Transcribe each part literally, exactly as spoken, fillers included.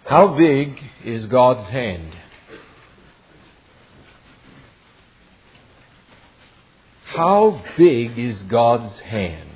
How big is God's hand? How big is God's hand?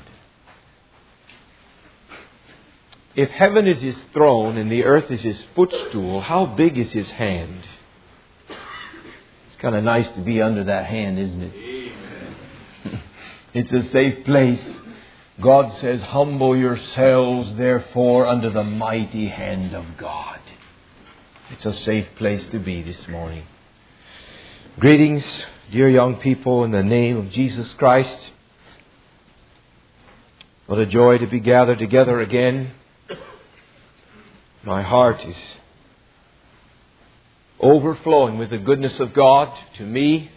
If heaven is His throne and the earth is His footstool, how big is His hand? It's kind of nice to be under that hand, isn't it? It's a safe place. God says, humble yourselves, therefore, under the mighty hand of God. It's a safe place to be this morning. Greetings, dear young people, in the name of Jesus Christ. What a joy to be gathered together again. My heart is overflowing with the goodness of God to me.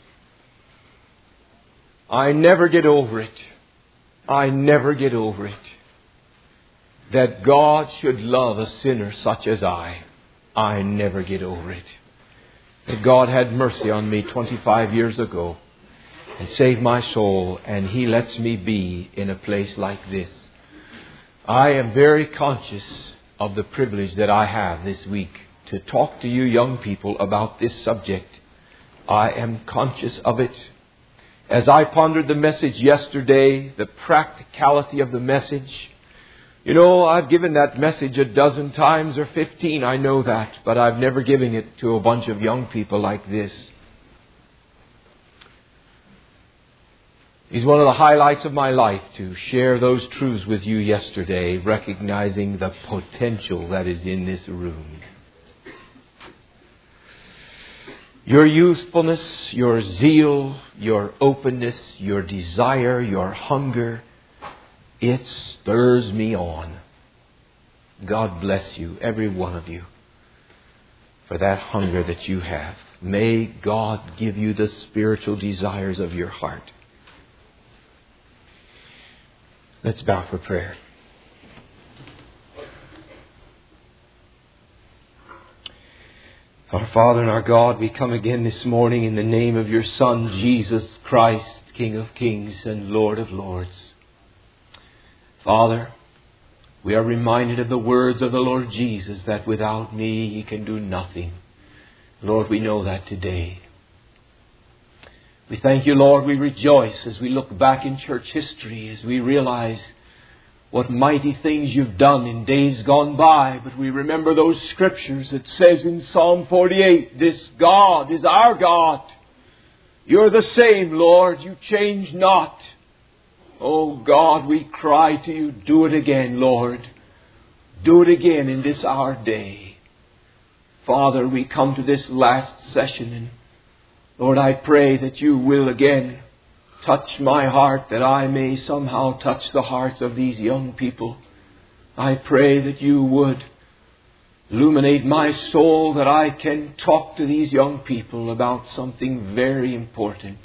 I never get over it. I never get over it. That God should love a sinner such as I. I never get over it. That God had mercy on me twenty-five years ago and saved my soul, and He lets me be in a place like this. I am very conscious of the privilege that I have this week to talk to you young people about this subject. I am conscious of it. As I pondered the message yesterday, the practicality of the message, you know, I've given that message a dozen times or fifteen, I know that, but I've never given it to a bunch of young people like this. It's one of the highlights of my life to share those truths with you yesterday, recognizing the potential that is in this room. Your youthfulness, your zeal, your openness, your desire, your hunger, it stirs me on. God bless you, every one of you, for that hunger that you have. May God give you the spiritual desires of your heart. Let's bow for prayer. Our Father and our God, we come again this morning in the name of your Son, Jesus Christ, King of Kings and Lord of Lords. Father, we are reminded of the words of the Lord Jesus that without me ye can do nothing. Lord, we know that today. We thank you, Lord. We rejoice as we look back in church history, as we realize what mighty things you've done in days gone by. But we remember those scriptures that says in Psalm forty-eight, this God is our God. You're the same, Lord. You change not. Oh God, we cry to you, do it again, Lord. Do it again in this our day. Father, we come to this last session, and Lord, I pray that you will again touch my heart, that I may somehow touch the hearts of these young people. I pray that you would illuminate my soul, that I can talk to these young people about something very important.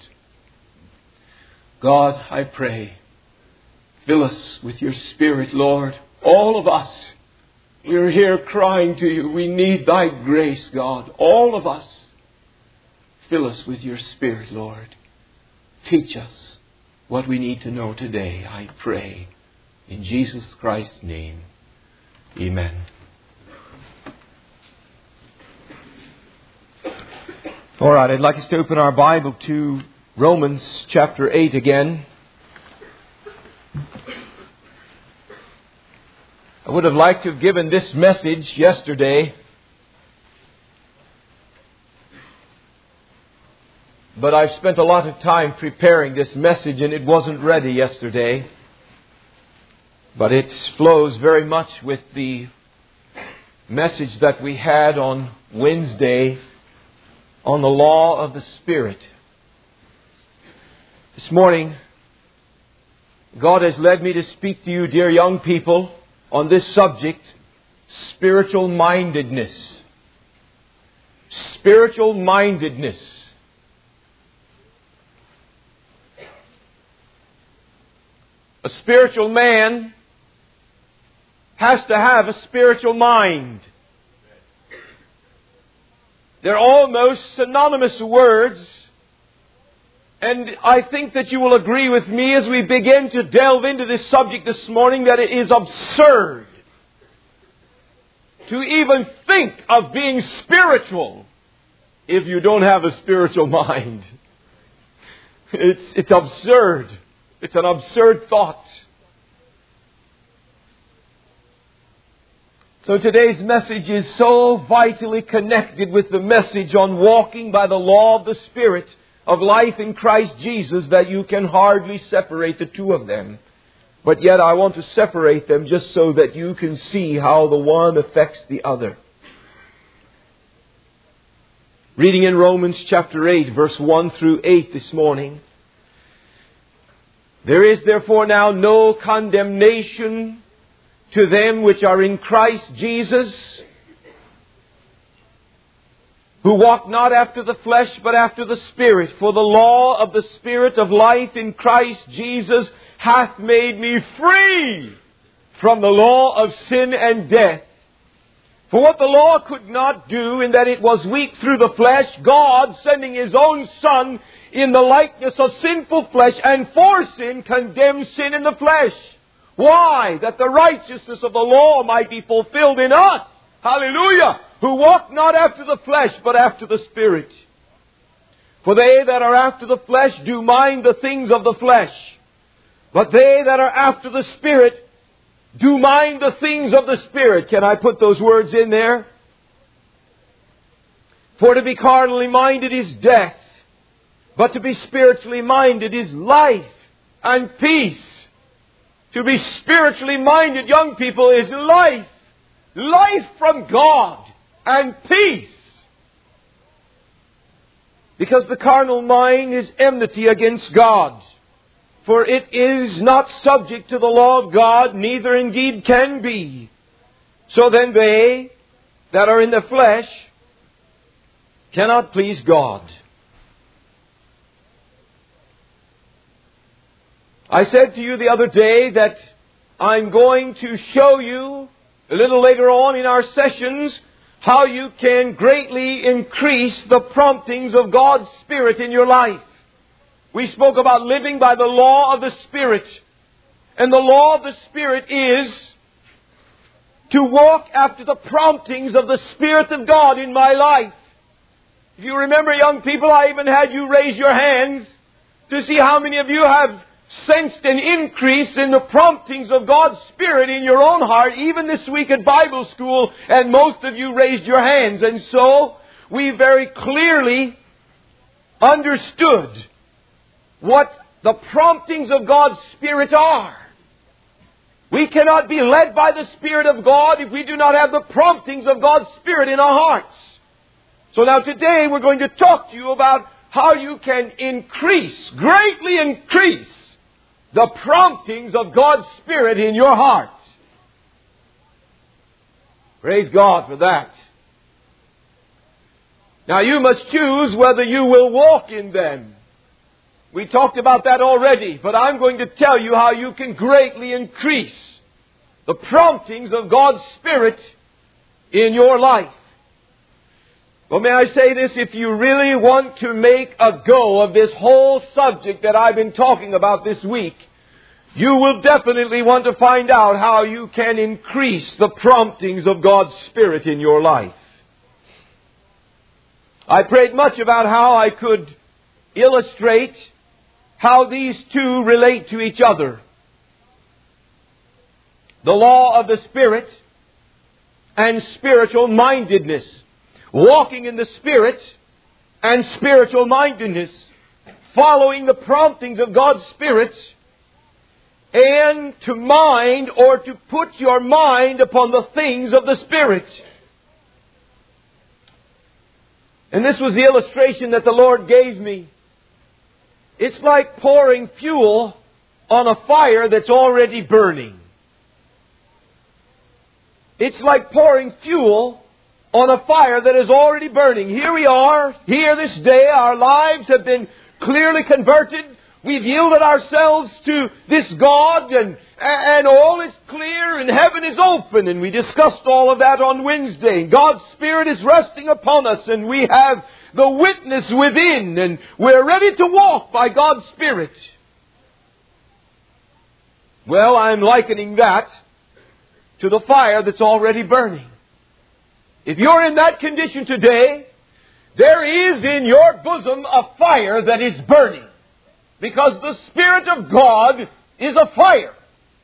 God, I pray, fill us with your Spirit, Lord. All of us, we're here crying to you. We need thy grace, God. All of us. Fill us with your Spirit, Lord. Teach us what we need to know today, I pray. In Jesus Christ's name, amen. All right, I'd like us to open our Bible to Romans chapter eight again. I would have liked to have given this message yesterday, but I've spent a lot of time preparing this message and it wasn't ready yesterday. But it flows very much with the message that we had on Wednesday on the law of the Spirit. This morning, God has led me to speak to you, dear young people, on this subject, spiritual mindedness. Spiritual mindedness. A spiritual man has to have a spiritual mind. They're almost synonymous words. And I think that you will agree with me as we begin to delve into this subject this morning that it is absurd to even think of being spiritual if you don't have a spiritual mind. It's, it's absurd. It's an absurd thought. So today's message is so vitally connected with the message on walking by the law of the Spirit of life in Christ Jesus that you can hardly separate the two of them. But yet I want to separate them just so that you can see how the one affects the other. Reading in Romans chapter eight, verse one through eight this morning. There is therefore now no condemnation to them which are in Christ Jesus, who walk not after the flesh, but after the Spirit. For the law of the Spirit of life in Christ Jesus hath made me free from the law of sin and death. For what the law could not do, in that it was weak through the flesh, God, sending His own Son in the likeness of sinful flesh, and for sin condemned sin in the flesh. Why? That the righteousness of the law might be fulfilled in us. Hallelujah! Who walk not after the flesh, but after the Spirit. For they that are after the flesh do mind the things of the flesh. But they that are after the Spirit do mind the things of the Spirit. Can I put those words in there? For to be carnally minded is death, but to be spiritually minded is life and peace. To be spiritually minded, young people, is life. Life from God and peace. Because the carnal mind is enmity against God. For it is not subject to the law of God, neither indeed can be. So then they that are in the flesh cannot please God. I said to you the other day that I'm going to show you a little later on in our sessions how you can greatly increase the promptings of God's Spirit in your life. We spoke about living by the law of the Spirit. And the law of the Spirit is to walk after the promptings of the Spirit of God in my life. If you remember, young people, I even had you raise your hands to see how many of you have sensed an increase in the promptings of God's Spirit in your own heart, even this week at Bible school, and most of you raised your hands. And so, we very clearly understood what the promptings of God's Spirit are. We cannot be led by the Spirit of God if we do not have the promptings of God's Spirit in our hearts. So now today we're going to talk to you about how you can increase, greatly increase, the promptings of God's Spirit in your heart. Praise God for that. Now you must choose whether you will walk in them. We talked about that already, but I'm going to tell you how you can greatly increase the promptings of God's Spirit in your life. Well, may I say this, if you really want to make a go of this whole subject that I've been talking about this week, you will definitely want to find out how you can increase the promptings of God's Spirit in your life. I prayed much about how I could illustrate how these two relate to each other. The law of the Spirit and spiritual mindedness. Walking in the Spirit and spiritual mindedness. Following the promptings of God's Spirit. And to mind or to put your mind upon the things of the Spirit. And this was the illustration that the Lord gave me. It's like pouring fuel on a fire that's already burning. It's like pouring fuel on a fire that is already burning. Here we are, here this day, our lives have been clearly converted. We've yielded ourselves to this God, and, and all is clear and heaven is open. And we discussed all of that on Wednesday. God's Spirit is resting upon us, and we have the witness within, and we're ready to walk by God's Spirit. Well, I'm likening that to the fire that's already burning. if you're in that condition today, there is in your bosom a fire that is burning. Because the Spirit of God is a fire.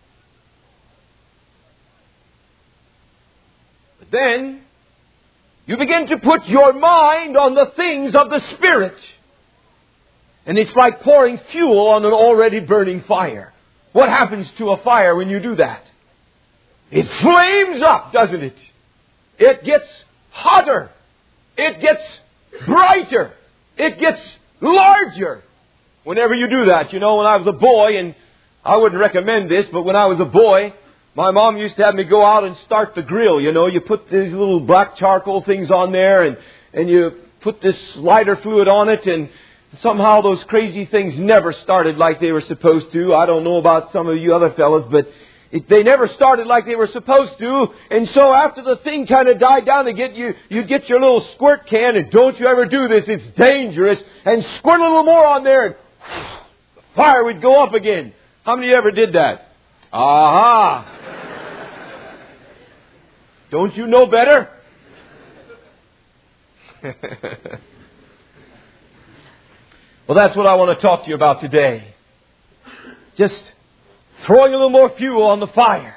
But then, you begin to put your mind on the things of the Spirit. And it's like pouring fuel on an already burning fire. What happens to a fire when you do that? It flames up, doesn't it? It gets hotter. It gets brighter. It gets larger. Whenever you do that, you know, when I was a boy, and I wouldn't recommend this, but when I was a boy, my mom used to have me go out and start the grill. You know, you put these little black charcoal things on there, and, and you put this lighter fluid on it, and somehow those crazy things never started like they were supposed to. I don't know about some of you other fellas, but it, they never started like they were supposed to. And so after the thing kind of died down, to get you, you get your little squirt can, and don't you ever do this, it's dangerous, and squirt a little more on there, and the fire would go up again. How many ever did that? Aha! Don't you know better? Well, that's what I want to talk to you about today. Just throwing a little more fuel on the fire.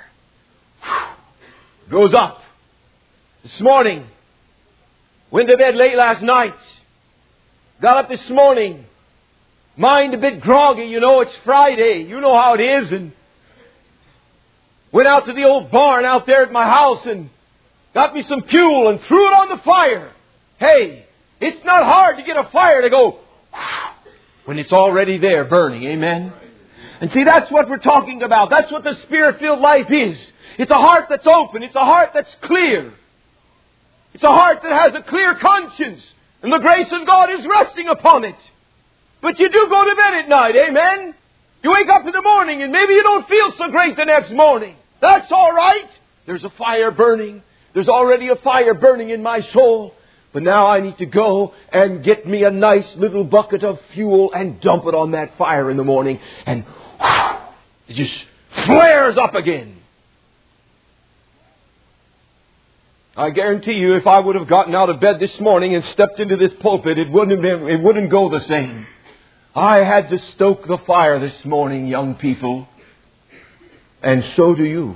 Goes up. This morning, went to bed late last night. Got up this morning. Mind a bit groggy, you know, it's Friday. You know how it is. And went out to the old barn out there at my house and got me some fuel and threw it on the fire. Hey, it's not hard to get a fire to go when it's already there burning. Amen? And see, that's what we're talking about. That's what the Spirit-filled life is. It's a heart that's open. It's a heart that's clear. It's a heart that has a clear conscience. And the grace of God is resting upon it. But you do go to bed at night, amen? You wake up in the morning and maybe you don't feel so great the next morning. That's all right. There's a fire burning. There's already a fire burning in my soul. But now I need to go and get me a nice little bucket of fuel and dump it on that fire in the morning. And whew, it just flares up again. I guarantee you, if I would have gotten out of bed this morning and stepped into this pulpit, it wouldn't have been, it wouldn't go the same. I had to stoke the fire this morning, young people. And so do you.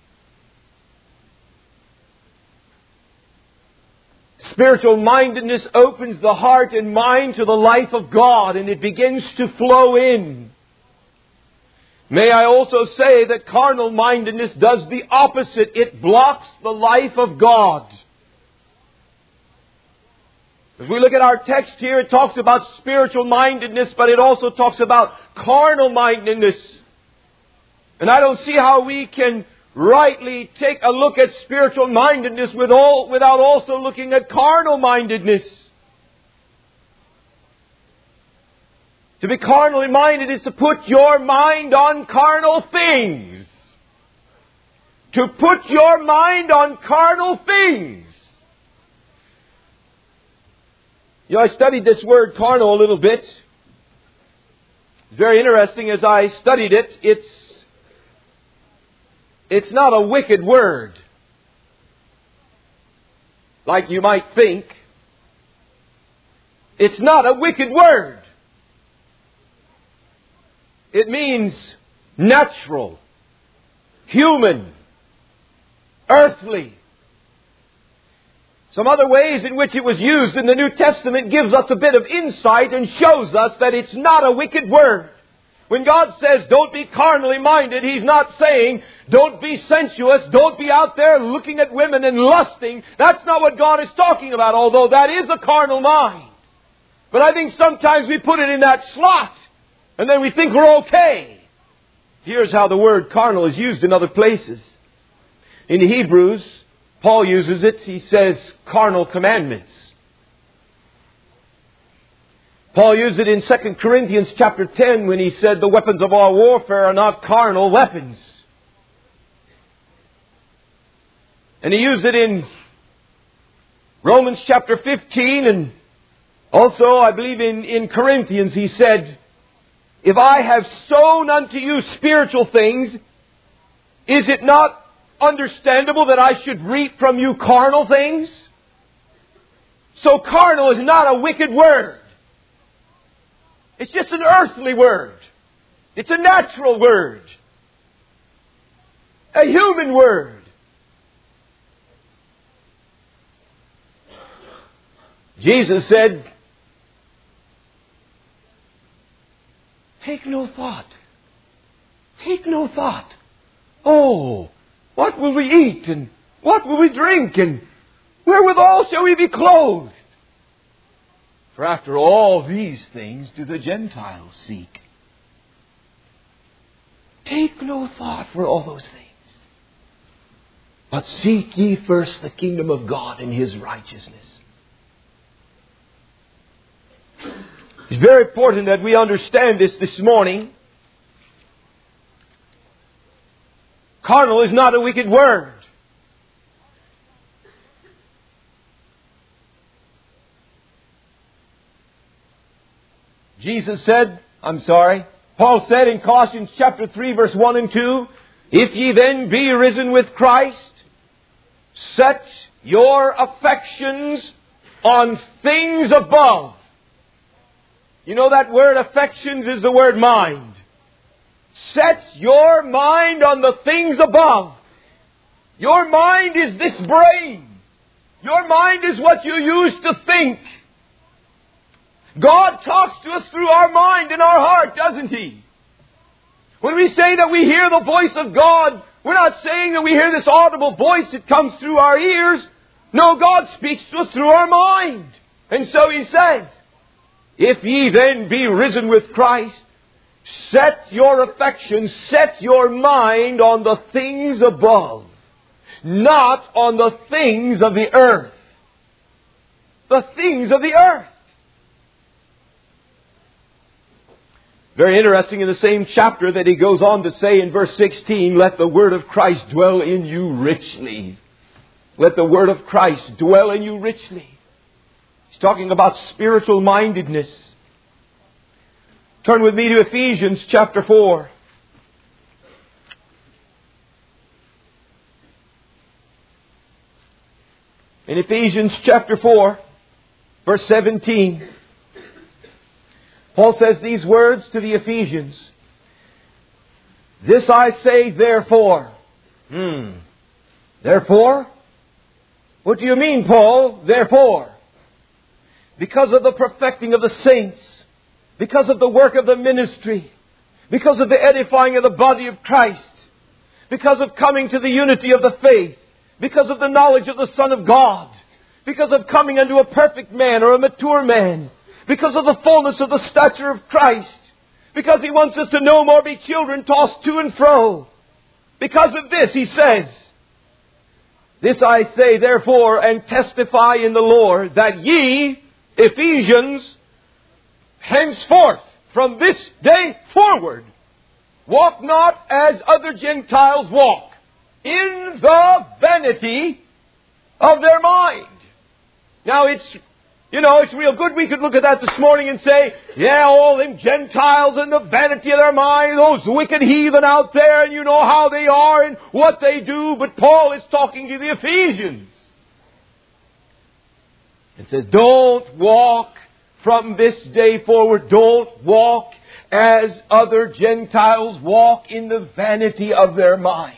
Spiritual mindedness opens the heart and mind to the life of God, and it begins to flow in. May I also say that carnal mindedness does the opposite. It blocks the life of God. As we look at our text here, it talks about spiritual mindedness, but it also talks about carnal mindedness. And I don't see how we can rightly take a look at spiritual mindedness with all, without also looking at carnal mindedness. To be carnally minded is to put your mind on carnal things. To put your mind on carnal things. You know, I studied this word carnal a little bit. It's very interesting as I studied it. It's, it's not a wicked word, like you might think. It's not a wicked word. It means natural, human, earthly. Some other ways in which it was used in the New Testament gives us a bit of insight and shows us that it's not a wicked word. When God says don't be carnally minded, He's not saying don't be sensuous, don't be out there looking at women and lusting. That's not what God is talking about, although that is a carnal mind. But I think sometimes we put it in that slot. And then we think we're okay. Here's how the word carnal is used in other places. In the Hebrews, Paul uses it. He says carnal commandments. Paul used it in Second Corinthians chapter ten when he said the weapons of our warfare are not carnal weapons. And he used it in Romans chapter fifteen, and also I believe in, in Corinthians he said, if I have sown unto you spiritual things, is it not understandable that I should reap from you carnal things? So carnal is not a wicked word. It's just an earthly word. It's a natural word. A human word. Jesus said, take no thought. Take no thought. Oh, what will we eat, and what will we drink, and wherewithal shall we be clothed? For after all these things do the Gentiles seek. Take no thought for all those things. But seek ye first the kingdom of God and His righteousness. It's very important that we understand this this morning. Carnal is not a wicked word. Jesus said, I'm sorry, Paul said in Colossians chapter three verse one and two, if ye then be risen with Christ, set your affections on things above. You know that word affections is the word mind. Set your mind on the things above. Your mind is this brain. Your mind is what you use to think. God talks to us through our mind and our heart, doesn't He? When we say that we hear the voice of God, we're not saying that we hear this audible voice that comes through our ears. No, God speaks to us through our mind. And so He says, if ye then be risen with Christ, set your affections, set your mind on the things above, not on the things of the earth. The things of the earth. Very interesting in the same chapter that he goes on to say in verse sixteen, let the word of Christ dwell in you richly. Let the word of Christ dwell in you richly. He's talking about spiritual mindedness. Turn with me to Ephesians chapter four. In Ephesians chapter four, verse seventeen, Paul says these words to the Ephesians. This I say therefore. Hmm. Therefore? What do you mean, Paul? Therefore? Because of the perfecting of the saints. Because of the work of the ministry. Because of the edifying of the body of Christ. Because of coming to the unity of the faith. Because of the knowledge of the Son of God. Because of coming unto a perfect man or a mature man. Because of the fullness of the stature of Christ. Because He wants us to no more be children tossed to and fro. Because of this, He says, this I say therefore and testify in the Lord, that ye, Ephesians, henceforth, from this day forward, walk not as other Gentiles walk, in the vanity of their mind. Now it's, you know, it's real good. We could look at that this morning and say, yeah, all them Gentiles and the vanity of their mind, those wicked heathen out there, and you know how they are and what they do. But Paul is talking to the Ephesians. And says, don't walk from this day forward, don't walk as other Gentiles walk in the vanity of their mind.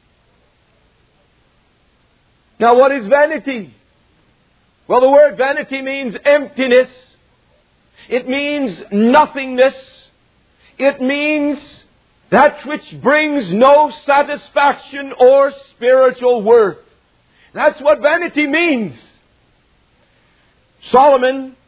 Now what is vanity? Well, the word vanity means emptiness. It means nothingness. It means that which brings no satisfaction or spiritual worth. That's what vanity means. Solomon,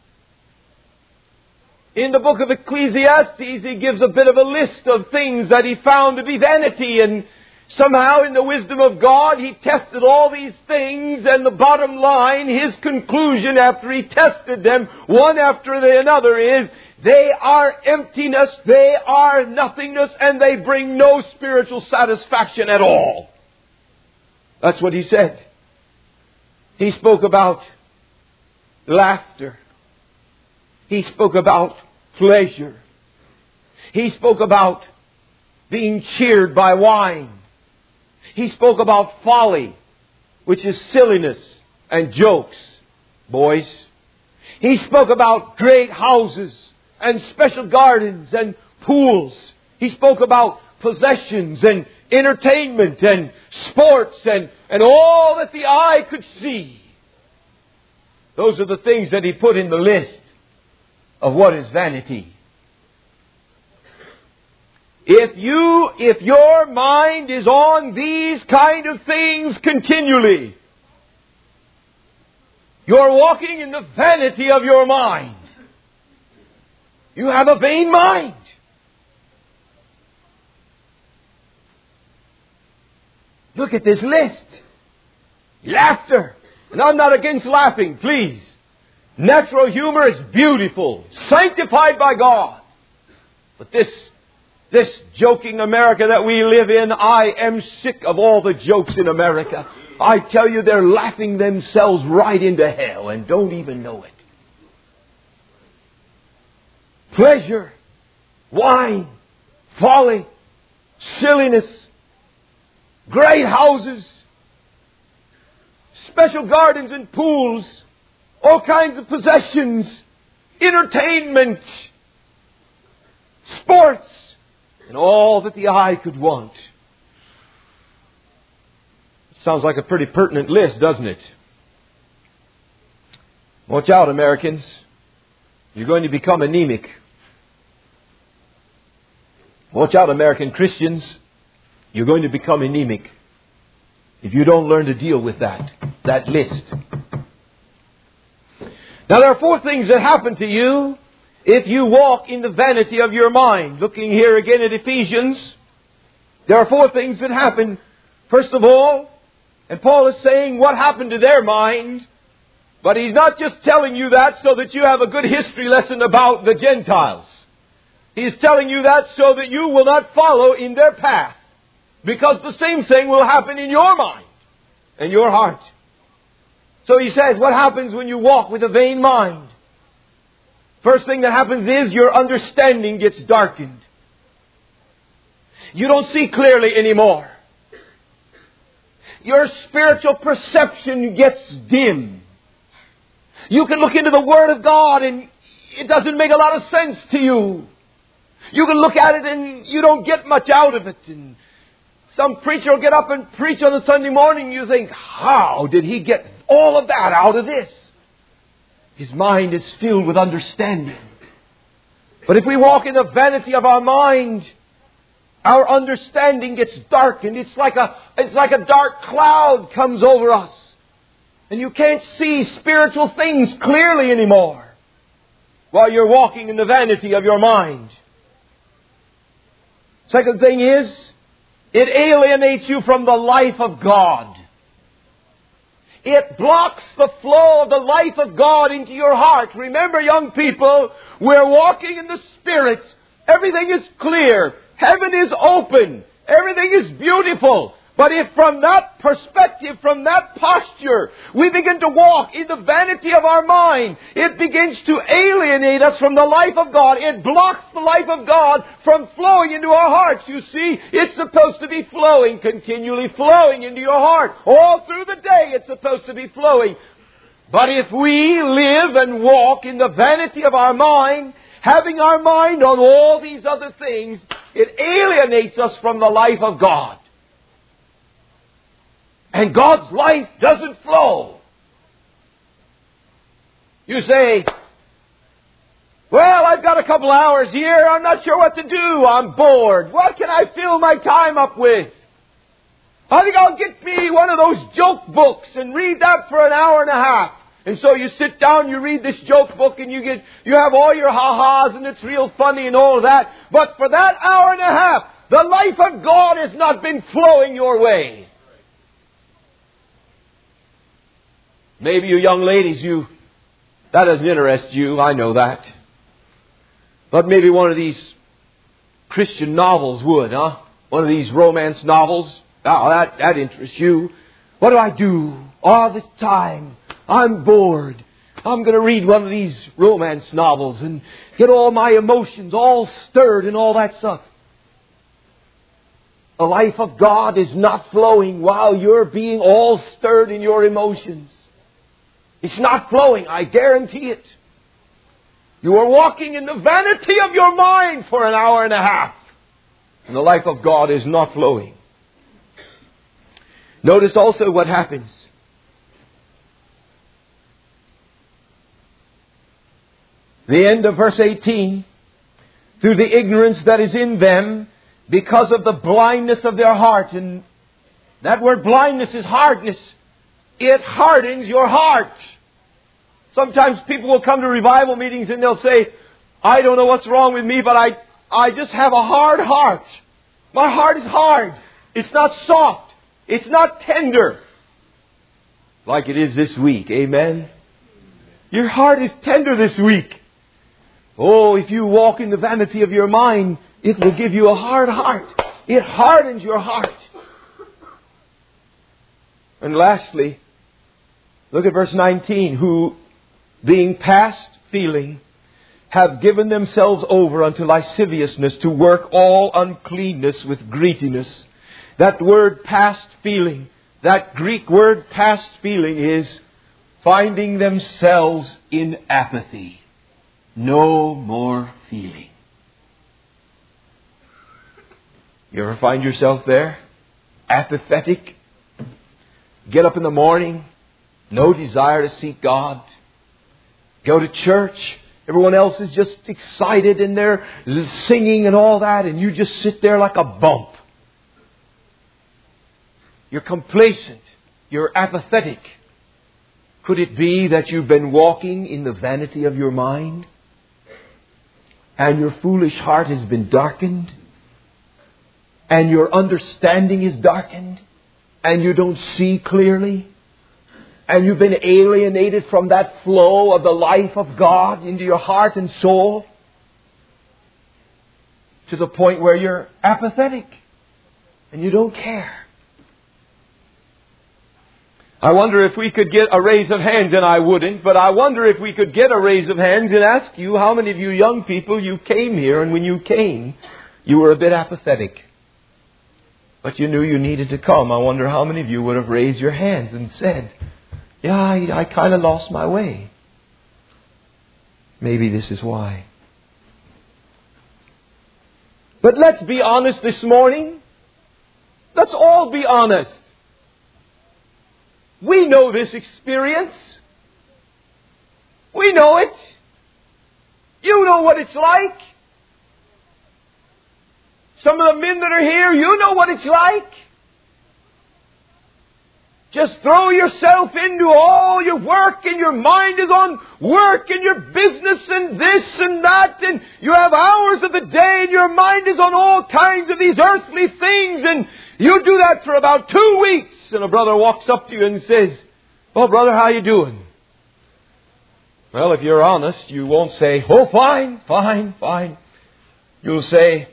in the book of Ecclesiastes, he gives a bit of a list of things that he found to be vanity, and somehow in the wisdom of God, He tested all these things, and the bottom line, his conclusion after he tested them, one after the another, is they are emptiness, they are nothingness, and they bring no spiritual satisfaction at all. That's what he said. He spoke about laughter. He spoke about pleasure. He spoke about being cheered by wine. He spoke about folly, which is silliness and jokes. Boys, He spoke about great houses and special gardens and pools. He spoke about possessions and entertainment and sports and, and all that the eye could see. Those are the things that He put in the list of what is vanity. If you, if your mind is on these kind of things continually, you're walking in the vanity of your mind. You have a vain mind. Look at this list. Laughter. And I'm not against laughing, please. Natural humor is beautiful, sanctified by God. But this, this joking America that we live in, I am sick of all the jokes in America. I tell you, they're laughing themselves right into hell and don't even know it. Pleasure, wine, folly, silliness, great houses, special gardens and pools, all kinds of possessions, entertainment, sports, and all that the eye could want. Sounds like a pretty pertinent list, doesn't it? Watch out, Americans. You're going to become anemic. Watch out, American Christians. You're going to become anemic if you don't learn to deal with that, that list. Now, there are four things that happen to you if you walk in the vanity of your mind. Looking here again at Ephesians, there are four things that happen. First of all, and Paul is saying what happened to their mind, but he's not just telling you that so that you have a good history lesson about the Gentiles. He's telling you that so that you will not follow in their path, because the same thing will happen in your mind and your heart. So he says, what happens when you walk with a vain mind? First thing that happens is your understanding gets darkened. You don't see clearly anymore. Your spiritual perception gets dim. You can look into the Word of God and it doesn't make a lot of sense to you. You can look at it and you don't get much out of it. And some preacher will get up and preach on a Sunday morning and you think, how did he get all of that out of this? His mind is filled with understanding. But if we walk in the vanity of our mind, our understanding gets darkened. It's like a, it's like a dark cloud comes over us. And you can't see spiritual things clearly anymore while you're walking in the vanity of your mind. Second thing is, it alienates you from the life of God. It blocks the flow of the life of God into your heart. Remember, young people, we're walking in the Spirit. Everything is clear. Heaven is open. Everything is beautiful. But if from that perspective, from that posture, we begin to walk in the vanity of our mind, it begins to alienate us from the life of God. It blocks the life of God from flowing into our hearts. You see, it's supposed to be flowing, continually flowing into your heart. All through the day it's supposed to be flowing. But if we live and walk in the vanity of our mind, having our mind on all these other things, it alienates us from the life of God. And God's life doesn't flow. You say, well, I've got a couple hours here. I'm not sure what to do. I'm bored. What can I fill my time up with? I think I'll get me one of those joke books and read that for an hour and a half. And so you sit down, you read this joke book, and you get, you have all your ha-has, and it's real funny and all that. But for that hour and a half, the life of God has not been flowing your way. Maybe you young ladies, you, that doesn't interest you, I know that. But maybe one of these Christian novels would, huh? One of these romance novels. Oh, that, that interests you. What do I do all this time? I'm bored. I'm going to read one of these romance novels and get all my emotions all stirred and all that stuff. The life of God is not flowing while you're being all stirred in your emotions. It's not flowing, I guarantee it. You are walking in the vanity of your mind for an hour and a half. And the life of God is not flowing. Notice also what happens. The end of verse eighteen. Through the ignorance that is in them, because of the blindness of their heart. And that word blindness is hardness. It hardens your heart. Sometimes people will come to revival meetings and they'll say, I don't know what's wrong with me, but I, I just have a hard heart. My heart is hard. It's not soft. It's not tender. Like it is this week. Amen? Your heart is tender this week. Oh, if you walk in the vanity of your mind, it will give you a hard heart. It hardens your heart. And lastly, look at verse nineteen. Who, being past feeling, have given themselves over unto lasciviousness, to work all uncleanness with greediness. That word past feeling, that Greek word past feeling, is finding themselves in apathy. No more feeling. You ever find yourself there? Apathetic? Get up in the morning, no desire to seek God. Go to church, everyone else is just excited and they're singing and all that, and you just sit there like a bump. You're complacent. You're apathetic. Could it be that you've been walking in the vanity of your mind? And your foolish heart has been darkened? And your understanding is darkened? And you don't see clearly? And you've been alienated from that flow of the life of God into your heart and soul? To the point where you're apathetic. And you don't care. I wonder if we could get a raise of hands, and I wouldn't, but I wonder if we could get a raise of hands and ask you, how many of you young people, you came here, and when you came, you were a bit apathetic. But you knew you needed to come. I wonder how many of you would have raised your hands and said, yeah, I, I kind of lost my way. Maybe this is why. But let's be honest this morning. Let's all be honest. We know this experience. We know it. You know what it's like. Some of the men that are here, you know what it's like. Just throw yourself into all your work, and your mind is on work and your business and this and that, and you have hours of the day and your mind is on all kinds of these earthly things, and you do that for about two weeks, and a brother walks up to you and says, well, brother, how you doing? Well, if you're honest, you won't say, oh, fine, fine, fine. You'll say,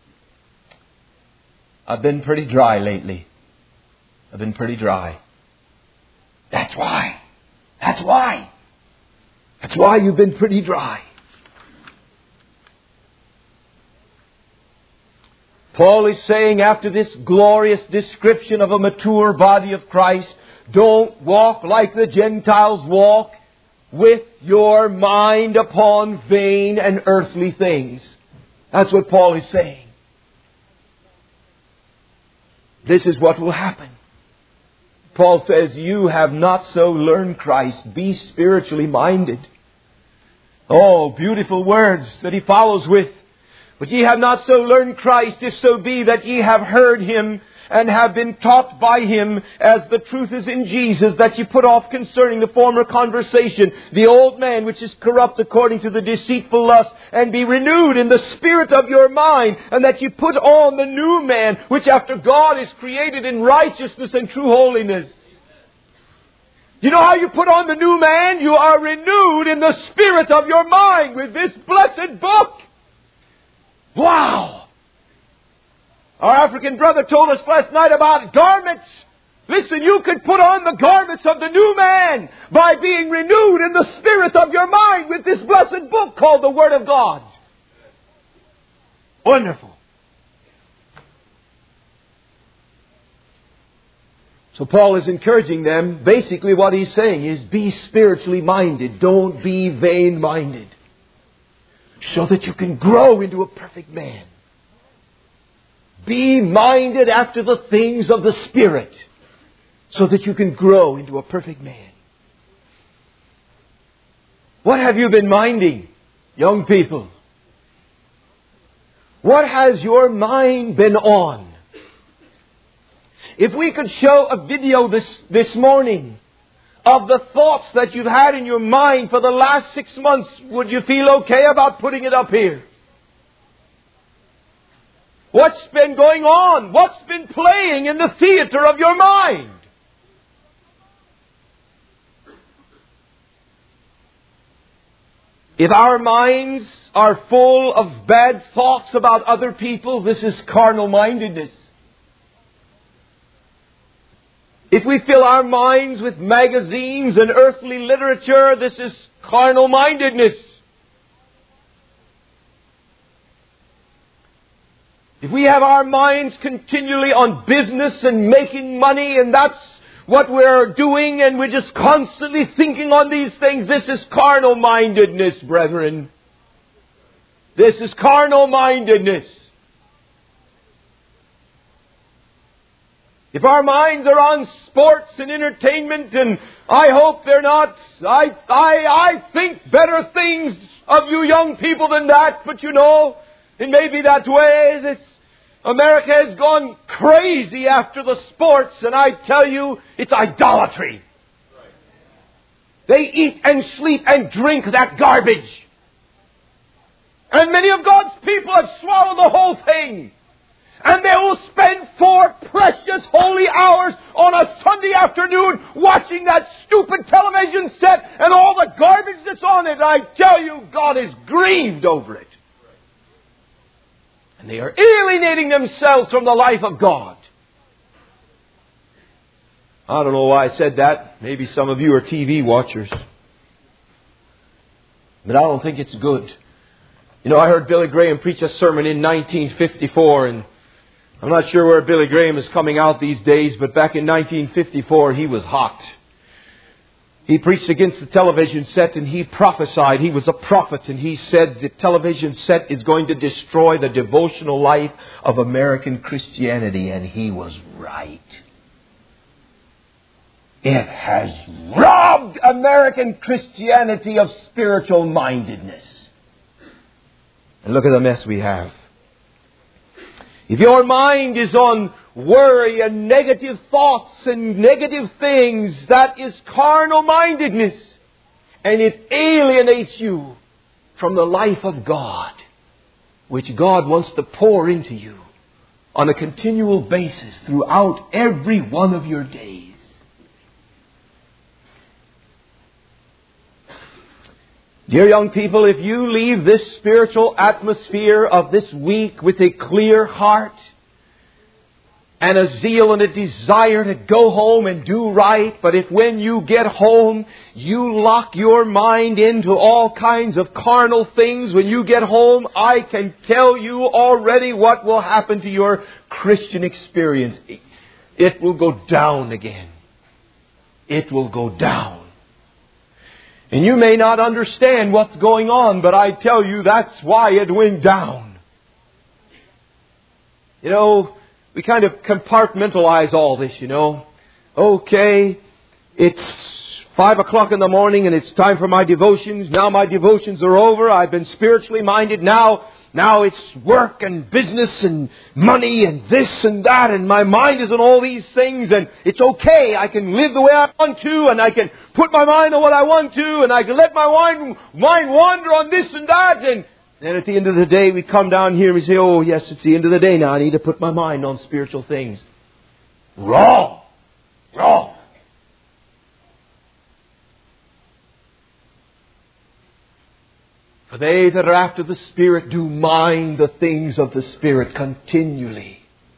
I've been pretty dry lately. I've been pretty dry. That's why. That's why. That's why you've been pretty dry. Paul is saying, after this glorious description of a mature body of Christ, don't walk like the Gentiles walk, with your mind upon vain and earthly things. That's what Paul is saying. This is what will happen. Paul says, you have not so learned Christ. Be spiritually minded. Oh, beautiful words that he follows with. But ye have not so learned Christ, if so be that ye have heard Him and have been taught by Him, as the truth is in Jesus, that ye put off concerning the former conversation the old man which is corrupt according to the deceitful lust, and be renewed in the spirit of your mind, and that ye put on the new man, which after God is created in righteousness and true holiness. Do you know how you put on the new man? You are renewed in the spirit of your mind with this blessed book. Wow! Our African brother told us last night about garments. Listen, you can put on the garments of the new man by being renewed in the spirit of your mind with this blessed book called the Word of God. Wonderful. So Paul is encouraging them. Basically what he's saying is, be spiritually minded. Don't be vain-minded. so that you can grow into a perfect man. Be minded after the things of the Spirit, so that you can grow into a perfect man. What have you been minding, young people? What has your mind been on? If we could show a video this, this morning of the thoughts that you've had in your mind for the last six months, would you feel okay about putting it up here? What's been going on? What's been playing in the theater of your mind? If our minds are full of bad thoughts about other people, this is carnal-mindedness. If we fill our minds with magazines and earthly literature, this is carnal-mindedness. If we have our minds continually on business and making money, and that's what we're doing, and we're just constantly thinking on these things, this is carnal-mindedness, brethren. This is carnal-mindedness. If our minds are on sports and entertainment, and I hope they're not, I, I, I think better things of you young people than that, but you know, it may be that way. This America has gone crazy after the sports, and I tell you, it's idolatry. They eat and sleep and drink that garbage. And many of God's people have swallowed the whole thing. And they will spend four precious holy hours on a Sunday afternoon watching that stupid television set and all the garbage that's on it. I tell you, God is grieved over it. And they are alienating themselves from the life of God. I don't know why I said that. Maybe some of you are T V watchers. But I don't think it's good. You know, I heard Billy Graham preach a sermon in nineteen fifty-four, and I'm not sure where Billy Graham is coming out these days, but back in nineteen fifty-four, he was hot. He preached against the television set, and he prophesied. He was a prophet, and he said the television set is going to destroy the devotional life of American Christianity, and he was right. It has robbed American Christianity of spiritual mindedness. And look at the mess we have. If your mind is on worry and negative thoughts and negative things, that is carnal-mindedness. And it alienates you from the life of God, which God wants to pour into you on a continual basis throughout every one of your days. Dear young people, if you leave this spiritual atmosphere of this week with a clear heart and a zeal and a desire to go home and do right, but if when you get home you lock your mind into all kinds of carnal things, when you get home, I can tell you already what will happen to your Christian experience. It will go down again. It will go down. And you may not understand what's going on, but I tell you that's why it went down. You know, we kind of compartmentalize all this, you know. Okay, it's five o'clock in the morning and it's time for my devotions. Now my devotions are over. I've been spiritually minded. Now, now it's work and business and money and this and that. And my mind is on all these things. And it's okay. I can live the way I want to. And I can put my mind on what I want to. And I can let my mind, mind wander on this and that. And then at the end of the day, we come down here and we say, oh, yes, it's the end of the day now. I need to put my mind on spiritual things. Wrong. Wrong. For they that are after the Spirit do mind the things of the Spirit continually.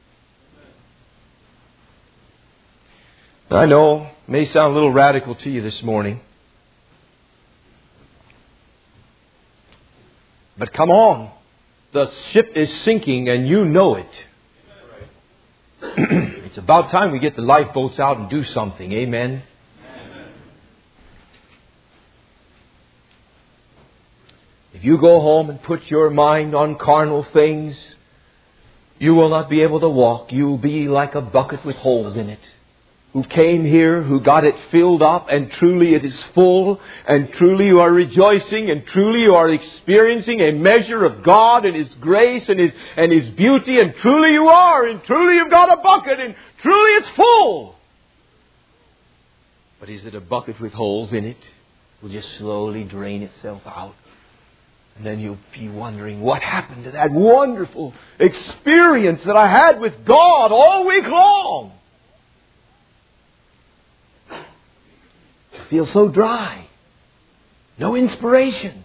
I know, it may sound a little radical to you this morning. But come on. The ship is sinking and you know it. It's about time we get the lifeboats out and do something. Amen. If you go home and put your mind on carnal things, you will not be able to walk. You will be like a bucket with holes in it. Who came here, who got it filled up, and truly it is full, and truly you are rejoicing, and truly you are experiencing a measure of God and His grace and His, and His beauty, and truly you are, and truly you've got a bucket, and truly it's full. But is it a bucket with holes in it? Will just slowly drain itself out. And then you'll be wondering, what happened to that wonderful experience that I had with God all week long? I feel so dry. No inspiration.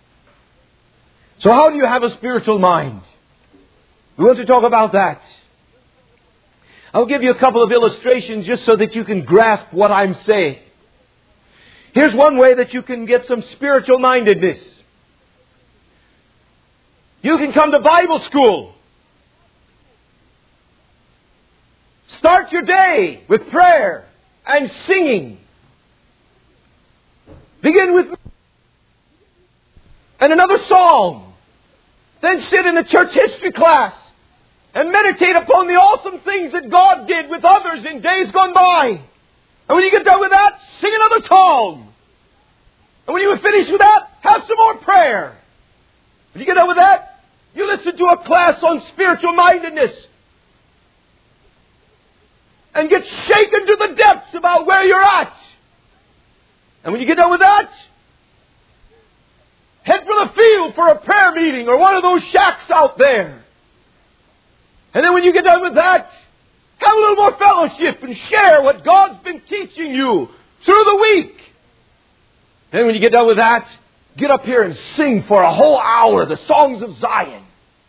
So how do you have a spiritual mind? We want to talk about that. I'll give you a couple of illustrations just so that you can grasp what I'm saying. Here's one way that you can get some spiritual mindedness. You can come to Bible school. Start your day with prayer and singing. Begin with and another song. Then sit in a church history class and meditate upon the awesome things that God did with others in days gone by. And when you get done with that, sing another song. And when you finish with that, have some more prayer. When you get done with that, you listen to a class on spiritual mindedness. And get shaken to the depths about where you're at. And when you get done with that, head for the field for a prayer meeting or one of those shacks out there. And then when you get done with that, have a little more fellowship and share what God's been teaching you through the week. And when you get done with that, get up here and sing for a whole hour the songs of Zion.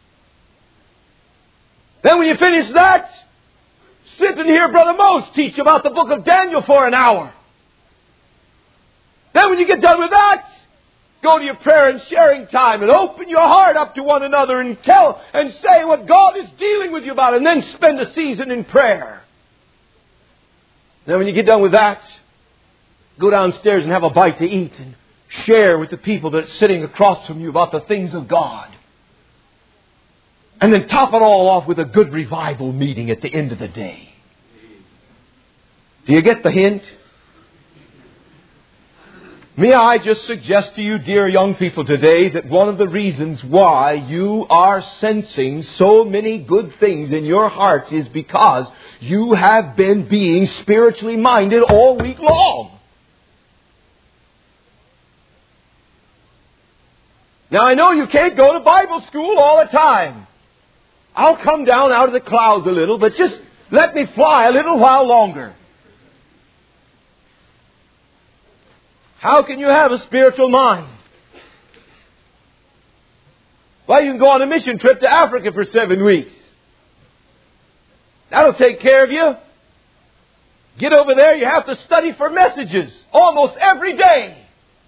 Then when you finish that, sit and hear Brother Mose teach about the book of Daniel for an hour. Then when you get done with that, go to your prayer and sharing time and open your heart up to one another and tell and say what God is dealing with you about, and then spend a season in prayer. Then when you get done with that, go downstairs and have a bite to eat and share with the people that are sitting across from you about the things of God. And then top it all off with a good revival meeting at the end of the day. Do you get the hint? May I just suggest to you, dear young people today, that one of the reasons why you are sensing so many good things in your hearts is because you have been being spiritually minded all week long. Now I know you can't go to Bible school all the time. I'll come down out of the clouds a little, but just let me fly a little while longer. How can you have a spiritual mind? Well, you can go on a mission trip to Africa for seven weeks. That'll take care of you. Get over there, you have to study for messages almost every day.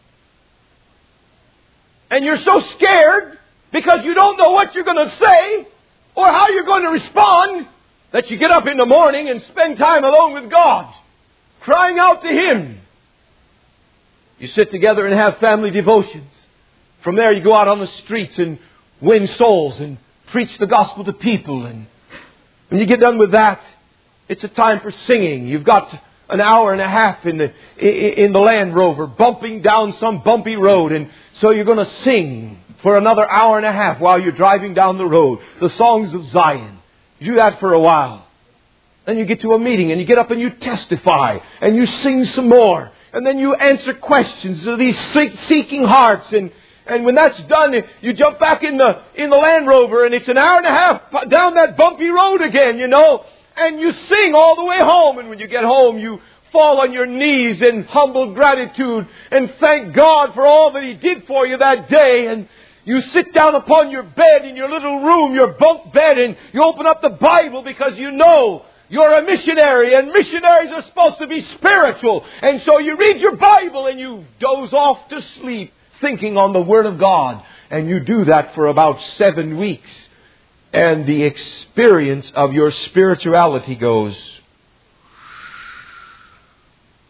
And you're so scared because you don't know what you're going to say or how you're going to respond that you get up in the morning and spend time alone with God, crying out to Him. You sit together and have family devotions. From there you go out on the streets and win souls and preach the gospel to people. And when you get done with that, it's a time for singing. You've got an hour and a half in the in the Land Rover bumping down some bumpy road. And so you're going to sing for another hour and a half while you're driving down the road. The songs of Zion. You do that for a while. Then you get to a meeting and you get up and you testify. And you sing some more. And then you answer questions of these seeking hearts. And, and when that's done, you jump back in the in the Land Rover and it's an hour and a half down that bumpy road again, you know. And you sing all the way home. And when you get home, you fall on your knees in humble gratitude and thank God for all that He did for you that day. And you sit down upon your bed in your little room, your bunk bed, and you open up the Bible because you know you're a missionary, and missionaries are supposed to be spiritual. And so you read your Bible and you doze off to sleep thinking on the Word of God. And you do that for about seven weeks. And the experience of your spirituality goes.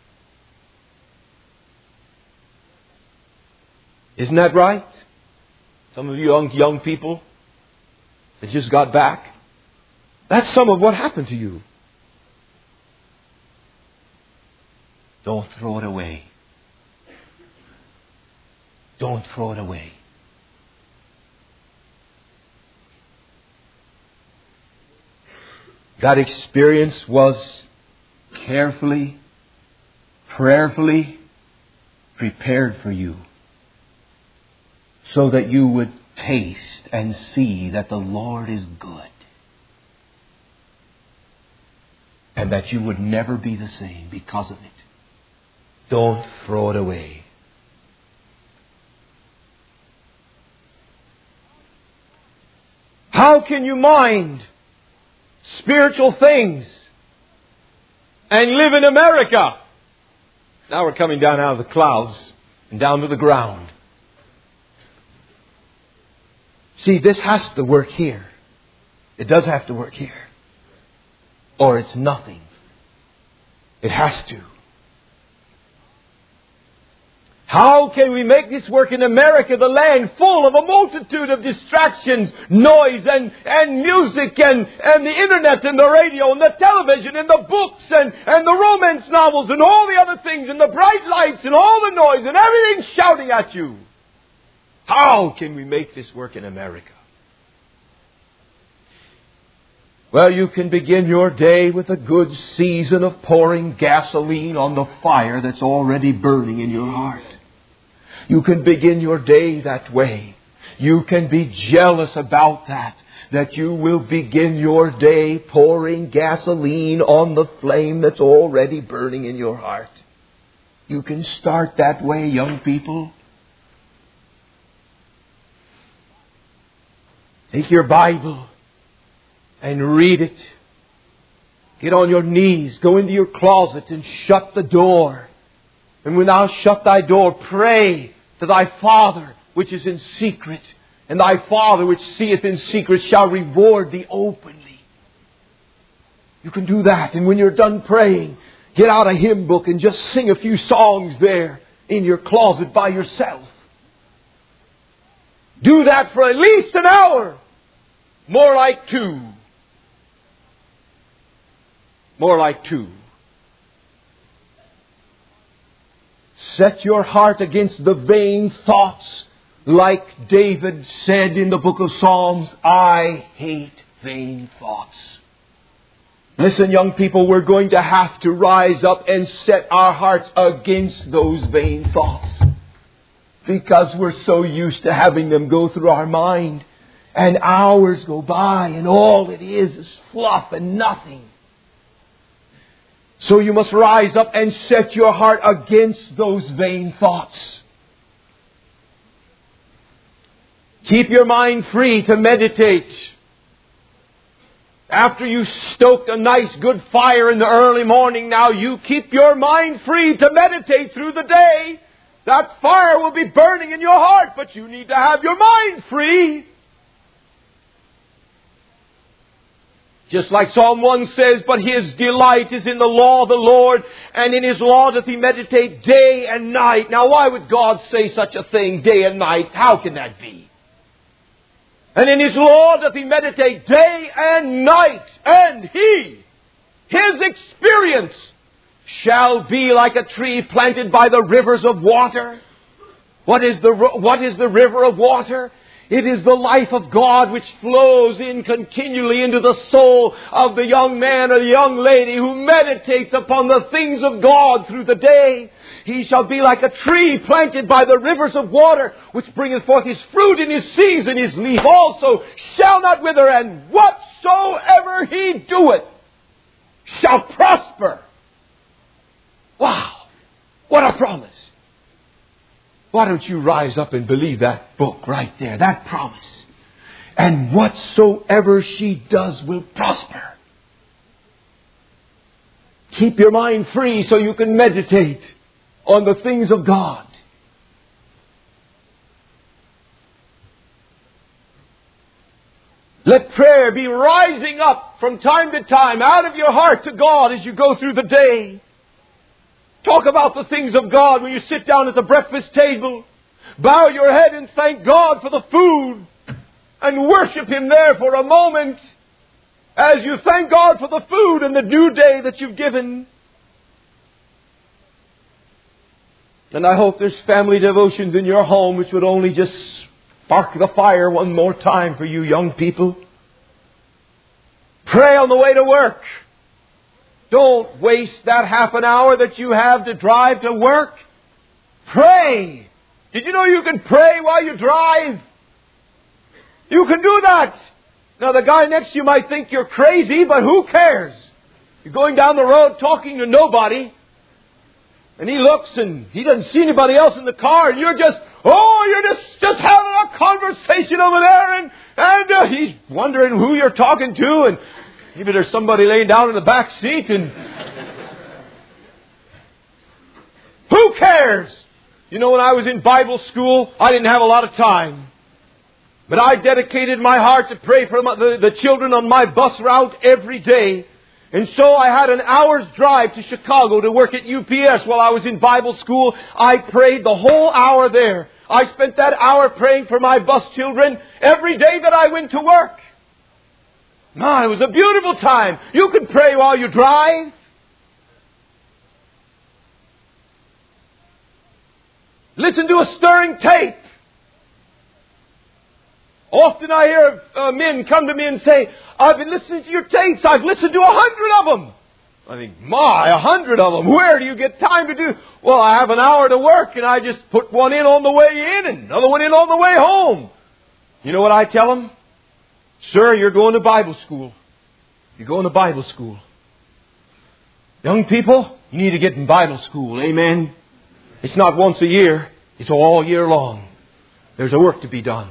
Isn't that right? Some of you young, young people that just got back, that's some of what happened to you. Don't throw it away. Don't throw it away. That experience was carefully, prayerfully prepared for you so that you would taste and see that the Lord is good and that you would never be the same because of it. Don't throw it away. How can you mind spiritual things and live in America? Now we're coming down out of the clouds and down to the ground. See, this has to work here. It does have to work here. Or it's nothing. It has to. How can we make this work in America, the land full of a multitude of distractions, noise and, and music and, and the internet and the radio and the television and the books and, and the romance novels and all the other things and the bright lights and all the noise and everything shouting at you? How can we make this work in America? Well, you can begin your day with a good season of pouring gasoline on the fire that's already burning in your heart. You can begin your day that way. You can be jealous about that, that you will begin your day pouring gasoline on the flame that's already burning in your heart. You can start that way, young people. Take your Bible and read it. Get on your knees. Go into your closet and shut the door. And when thou shut thy door, pray to thy Father which is in secret. And thy Father which seeth in secret shall reward thee openly. You can do that. And when you're done praying, get out a hymn book and just sing a few songs there in your closet by yourself. Do that for at least an hour. More like two. More like two. Set your heart against the vain thoughts. Like David said in the book of Psalms, I hate vain thoughts. Listen, young people, we're going to have to rise up and set our hearts against those vain thoughts. Because we're so used to having them go through our mind. And hours go by and all it is is fluff and nothing. So you must rise up and set your heart against those vain thoughts. Keep your mind free to meditate. After you stoked a nice good fire in the early morning, now you keep your mind free to meditate through the day. That fire will be burning in your heart, but you need to have your mind free. Just like Psalm one says, but his delight is in the law of the Lord, and in his law doth he meditate day and night. Now why would God say such a thing, day and night? How can that be? And in his law doth he meditate day and night, and he, his experience, shall be like a tree planted by the rivers of water. What is the, what is the river of water? It is the life of God which flows in continually into the soul of the young man or the young lady who meditates upon the things of God through the day. He shall be like a tree planted by the rivers of water, which bringeth forth his fruit in his season. His leaf also shall not wither, and whatsoever he doeth shall prosper. Wow! What a promise! Why don't you rise up and believe that book right there, that promise? And whatsoever she does will prosper. Keep your mind free so you can meditate on the things of God. Let prayer be rising up from time to time out of your heart to God as you go through the day. Talk about the things of God when you sit down at the breakfast table. bow your head and thank God for the food and worship Him there for a moment as you thank God for the food and the new day that you've given. And I hope there's family devotions in your home which would only just spark the fire one more time for you young people. Pray on the way to work. Don't waste that half an hour that you have to drive to work. Pray. Did you know you can pray while you drive? You can do that. Now the guy next to you might think you're crazy, but who cares? You're going down the road talking to nobody. And he looks and he doesn't see anybody else in the car, and you're just, oh, you're just, just having a conversation over there, and, and uh, he's wondering who you're talking to, and maybe there's somebody laying down in the back seat, and who cares? You know, when I was in Bible school, I didn't have a lot of time. But I dedicated my heart to pray for my, the, the children on my bus route every day. And so I had an hour's drive to Chicago to work at U P S while I was in Bible school. I prayed the whole hour there. I spent that hour praying for my bus children every day that I went to work. My, it was a beautiful time. You can pray while you drive. Listen to a stirring tape. Often I hear uh, men come to me and say, I've been listening to your tapes. I've listened to a hundred of them. I think, my, a hundred of them. Where do you get time to do? Well, I have an hour to work, and I just put one in on the way in and another one in on the way home. You know what I tell them? Sir, you're going to Bible school. You're going to Bible school. Young people, you need to get in Bible school. Amen. It's not once a year. It's all year long. There's a work to be done.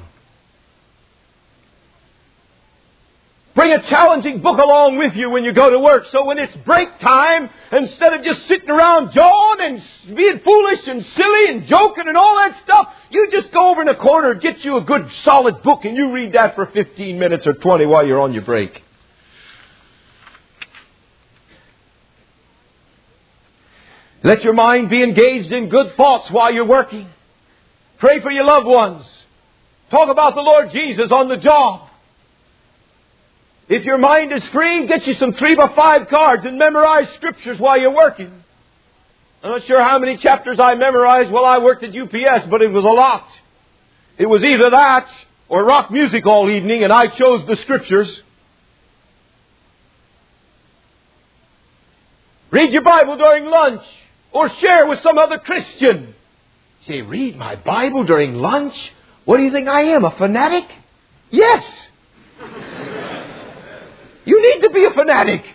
Bring a challenging book along with you when you go to work. So when it's break time, instead of just sitting around jawing and being foolish and silly and joking and all that stuff, you just go over in a corner and get you a good solid book and you read that for fifteen minutes or twenty while you're on your break. Let your mind be engaged in good thoughts while you're working. Pray for your loved ones. Talk about the Lord Jesus on the job. If your mind is free, get you some three by five cards and memorize scriptures while you're working. I'm not sure how many chapters I memorized while I worked at U P S, but it was a lot. It was either that or rock music all evening, and I chose the scriptures. Read your Bible during lunch or share with some other Christian. Say, read my Bible during lunch? What do you think I am, a fanatic? Yes. You need to be a fanatic.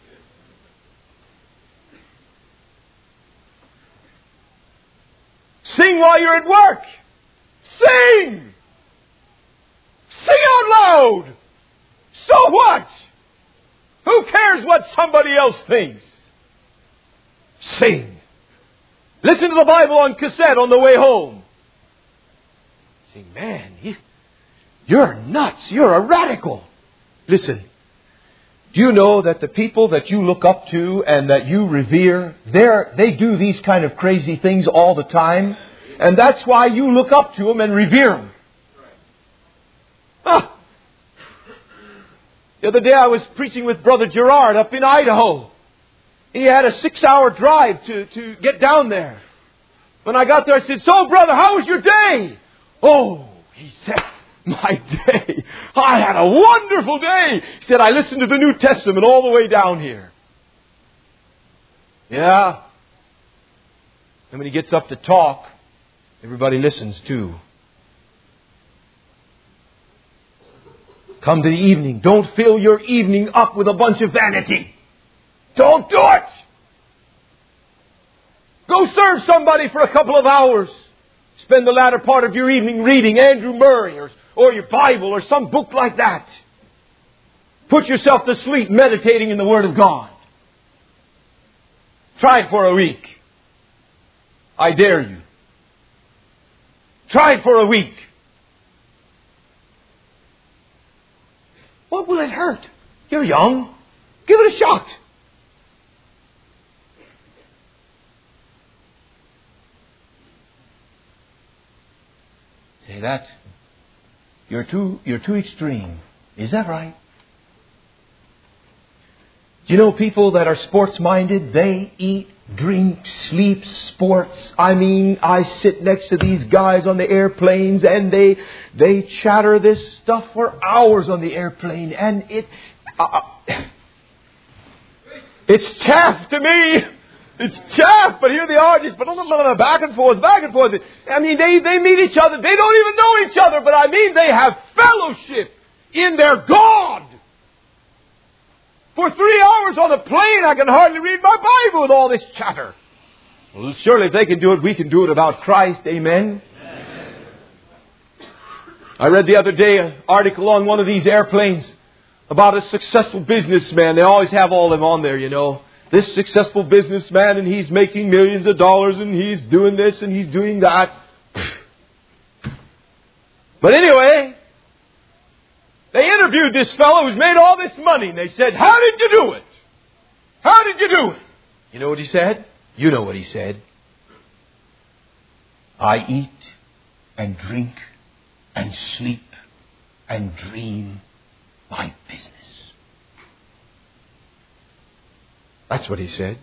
Sing while you're at work. Sing! Sing out loud! So what? Who cares what somebody else thinks? Sing. Listen to the Bible on cassette on the way home. Say, man, you, you're nuts. You're a radical. Listen. Do you know that the people that you look up to and that you revere, they're, they do these kind of crazy things all the time? And that's why you look up to them and revere them. Ah. The other day I was preaching with Brother Gerard up in Idaho. He had a six-hour drive to, to get down there. When I got there, I said, so, brother, how was your day? Oh, he said, my day. I had a wonderful day. He said, I listened to the New Testament all the way down here. Yeah. And when he gets up to talk, everybody listens too. Come to the evening. Don't fill your evening up with a bunch of vanity. Don't do it. Go serve somebody for a couple of hours. Spend the latter part of your evening reading Andrew Murray or, or your Bible or some book like that. Put yourself to sleep meditating in the Word of God. Try it for a week. I dare you. Try it for a week. What will it hurt? You're young. Give it a shot. Say that. You're too, you're too extreme. Is that right? Do you know people that are sports-minded? They eat, drink, sleep, sports. I mean, I sit next to these guys on the airplanes and they they chatter this stuff for hours on the airplane. And it uh, it's chaff to me. It's chaff, but here they are just back and forth, back and forth. I mean, they, they meet each other. They don't even know each other, but I mean, they have fellowship in their God. For three hours on the plane, I can hardly read my Bible with all this chatter. Well, surely if they can do it, we can do it about Christ. Amen? Amen. I read the other day an article on one of these airplanes about a successful businessman. They always have all of them on there, you know. This successful businessman, and he's making millions of dollars, and he's doing this, and he's doing that. But anyway, they interviewed this fellow who's made all this money, and they said, how did you do it? How did you do it? You know what he said? You know what he said. I eat and drink and sleep and dream my business. That's what he said.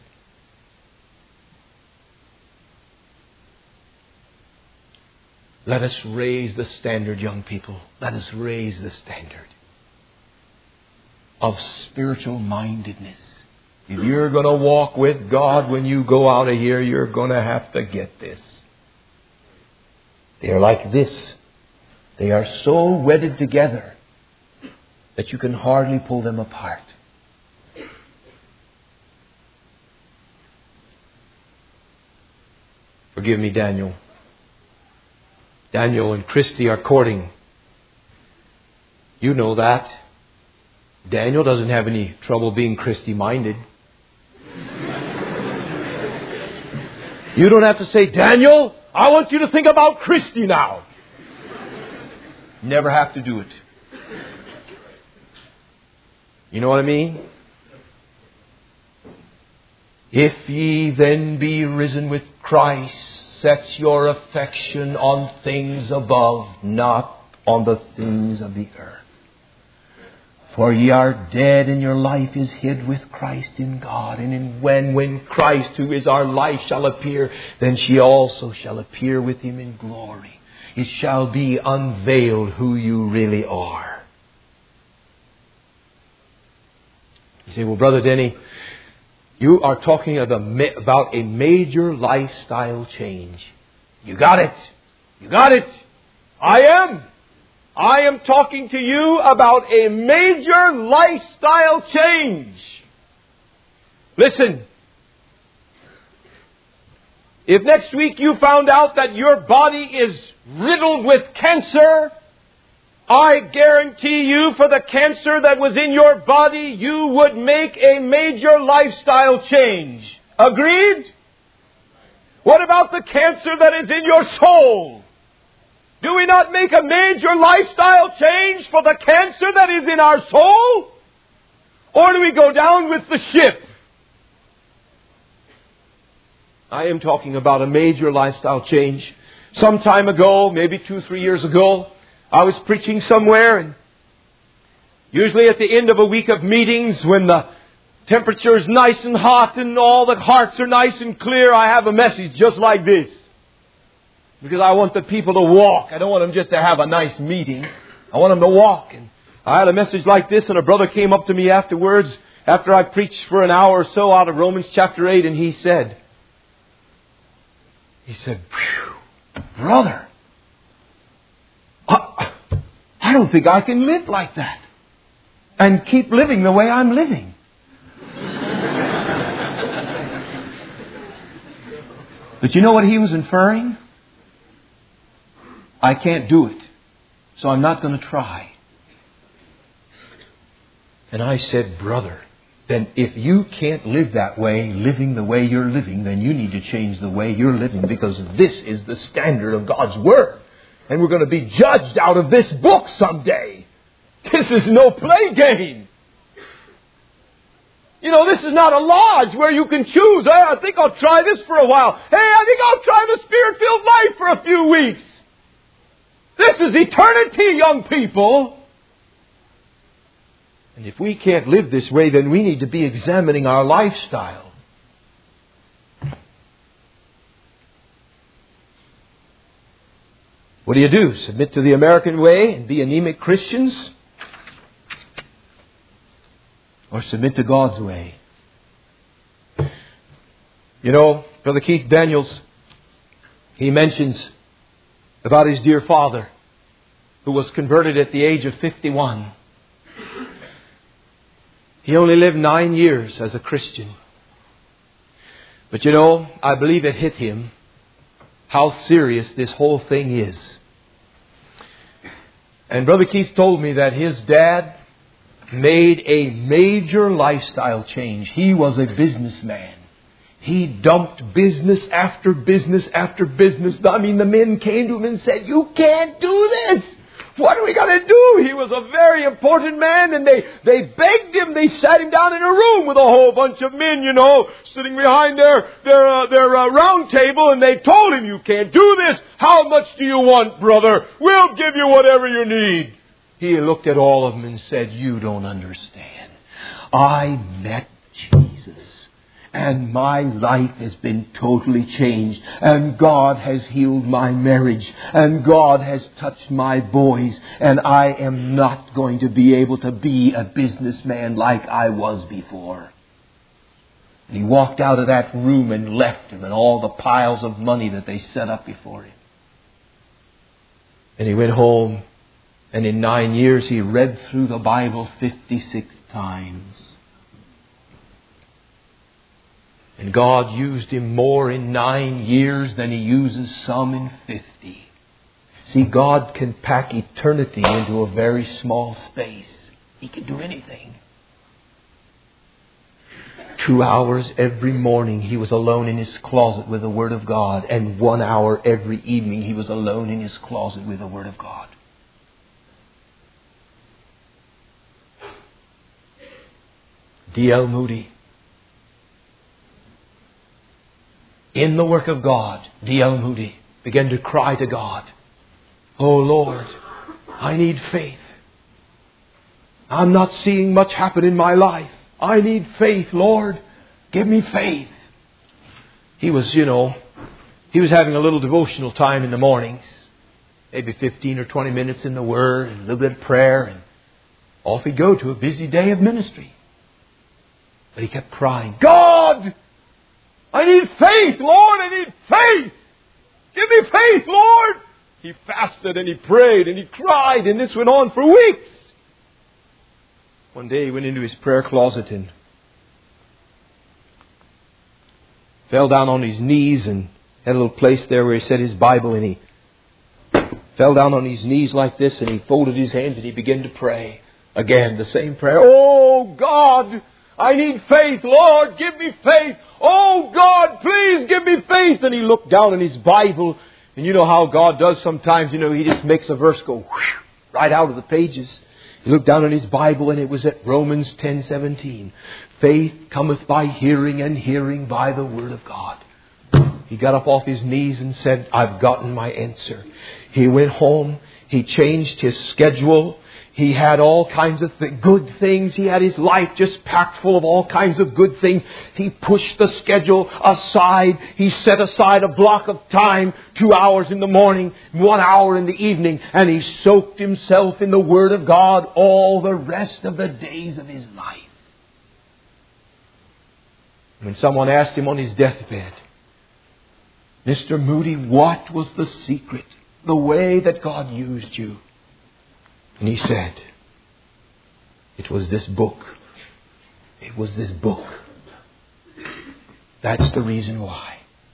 Let us raise the standard, young people. Let us raise the standard of spiritual mindedness. If you're going to walk with God when you go out of here, you're going to have to get this. They are like this. They are so wedded together that you can hardly pull them apart. Forgive me, Daniel. Daniel and Christy are courting. You know that. Daniel doesn't have any trouble being Christy-minded. You don't have to say, Daniel, I want you to think about Christy now. Never have to do it. You know what I mean? If ye then be risen with Christ, set your affection on things above, not on the things of the earth. For ye are dead, and your life is hid with Christ in God. And in when, when Christ, who is our life, shall appear, then she also shall appear with Him in glory. It shall be unveiled who you really are. You say, well, Brother Denny, you are talking about a major lifestyle change. You got it. You got it. I am. I am talking to you about a major lifestyle change. Listen. If next week you found out that your body is riddled with cancer, I guarantee you for the cancer that was in your body, you would make a major lifestyle change. Agreed? What about the cancer that is in your soul? Do we not make a major lifestyle change for the cancer that is in our soul? Or do we go down with the ship? I am talking about a major lifestyle change. Some time ago, maybe two, three years ago, I was preaching somewhere, and usually at the end of a week of meetings, when the temperature is nice and hot and all the hearts are nice and clear, I have a message just like this. Because I want the people to walk. I don't want them just to have a nice meeting. I want them to walk. And I had a message like this, and a brother came up to me afterwards, after I preached for an hour or so out of Romans chapter eight, and he said, he said, "Phew, brother, I, I don't think I can live like that and keep living the way I'm living." But you know what he was inferring? I can't do it, so I'm not going to try. And I said, brother, then if you can't live that way, living the way you're living, then you need to change the way you're living, because this is the standard of God's Word. And we're going to be judged out of this book someday. This is no play game. You know, this is not a lodge where you can choose. Hey, I think I'll try this for a while. Hey, I think I'll try the Spirit-filled life for a few weeks. This is eternity, young people. And if we can't live this way, then we need to be examining our lifestyle. What do you do? Submit to the American way and be anemic Christians? Or submit to God's way? You know, Brother Keith Daniels, he mentions about his dear father who was converted at the age of fifty-one. He only lived nine years as a Christian. But you know, I believe it hit him how serious this whole thing is. And Brother Keith told me that his dad made a major lifestyle change. He was a businessman. He dumped business after business after business. I mean, the men came to him and said, "You can't do this. What are we going to do?" He was a very important man, and they, they begged him. They sat him down in a room with a whole bunch of men, you know, sitting behind their their uh, their uh, round table, and they told him, "You can't do this. How much do you want, brother? We'll give you whatever you need." He looked at all of them and said, "You don't understand. I met Jesus. And my life has been totally changed. And God has healed my marriage. And God has touched my boys. And I am not going to be able to be a businessman like I was before." And he walked out of that room and left him and all the piles of money that they set up before him. And he went home. And in nine years he read through the Bible fifty-six times. And God used him more in nine years than He uses some in fifty. See, God can pack eternity into a very small space. He can do anything. Two hours every morning he was alone in his closet with the Word of God. And one hour every evening he was alone in his closet with the Word of God. D L Moody. In the work of God, D L Moody began to cry to God, "Oh Lord, I need faith. I'm not seeing much happen in my life. I need faith, Lord. Give me faith." He was, you know, he was having a little devotional time in the mornings. Maybe fifteen or twenty minutes in the Word and a little bit of prayer. And off he'd go to a busy day of ministry. But he kept crying, "God! I need faith, Lord, I need faith. Give me faith, Lord." He fasted and he prayed and he cried, and this went on for weeks. One day he went into his prayer closet and fell down on his knees and had a little place there where he set his Bible, and he fell down on his knees like this and he folded his hands and he began to pray. Again, the same prayer. "Oh God, I need faith. Lord, give me faith. Oh God, please give me faith." And he looked down in his Bible. And you know how God does sometimes. You know, He just makes a verse go whoosh, right out of the pages. He looked down in his Bible and it was at Romans ten seventeen. "Faith cometh by hearing, and hearing by the Word of God." He got up off his knees and said, "I've gotten my answer." He went home. He changed his schedule. He had all kinds of th- good things. He had his life just packed full of all kinds of good things. He pushed the schedule aside. He set aside a block of time, two hours in the morning, one hour in the evening, and he soaked himself in the Word of God all the rest of the days of his life. When someone asked him on his deathbed, "Mister Moody, what was the secret, the way that God used you?" And he said, "It was this book. It was this book. That's the reason why."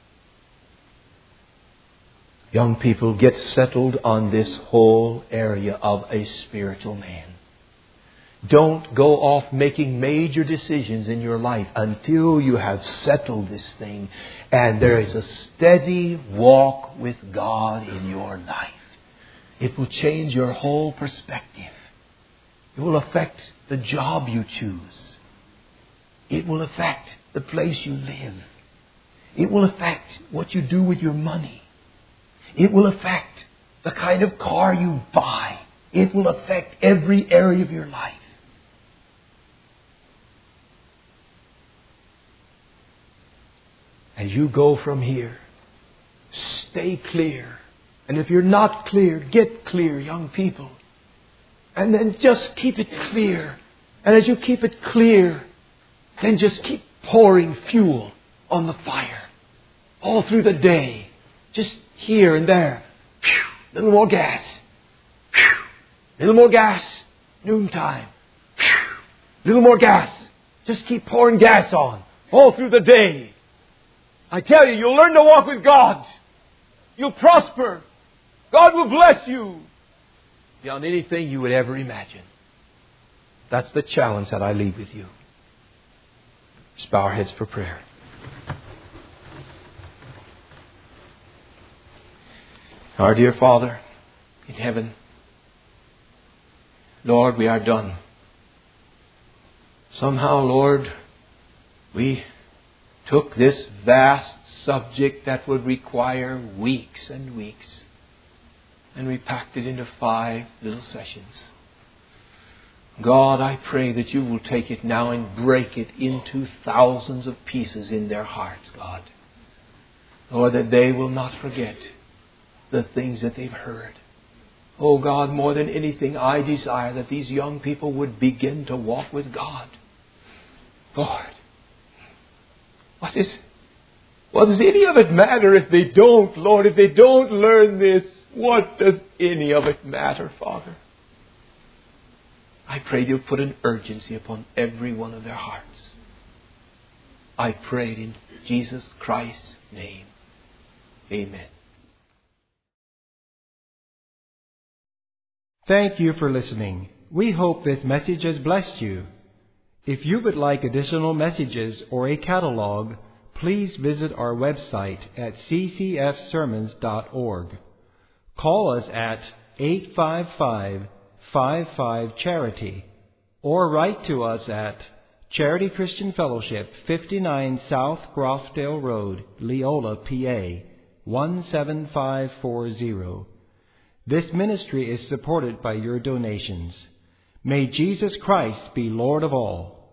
Young people, get settled on this whole area of a spiritual man. Don't go off making major decisions in your life until you have settled this thing and there is a steady walk with God in your life. It will change your whole perspective. It will affect the job you choose. It will affect the place you live. It will affect what you do with your money. It will affect the kind of car you buy. It will affect every area of your life. As you go from here, stay clear. And if you're not clear, get clear, young people. And then just keep it clear. And as you keep it clear, then just keep pouring fuel on the fire. All through the day. Just here and there. A little more gas. A little more gas. Noontime. A little more gas. Just keep pouring gas on. All through the day. I tell you, you'll learn to walk with God. You'll prosper. God will bless you beyond anything you would ever imagine. That's the challenge that I leave with you. Let's bow our heads for prayer. Our dear Father in heaven, Lord, we are done. Somehow, Lord, we took this vast subject that would require weeks and weeks, and we packed it into five little sessions. God, I pray that you will take it now and break it into thousands of pieces in their hearts, God. Lord, that they will not forget the things that they've heard. Oh God, more than anything, I desire that these young people would begin to walk with God. Lord, what is, what does any of it matter if they don't, Lord? If they don't learn this, what does any of it matter, Father? I pray you'll put an urgency upon every one of their hearts. I pray it in Jesus Christ's name. Amen. Thank you for listening. We hope this message has blessed you. If you would like additional messages or a catalog, please visit our website at c c f sermons dot org. Call us at eight five five, five five, charity or write to us at Charity Christian Fellowship, fifty-nine South Grofdale Road, Leola, P A, one seven five four zero. This ministry is supported by your donations. May Jesus Christ be Lord of all.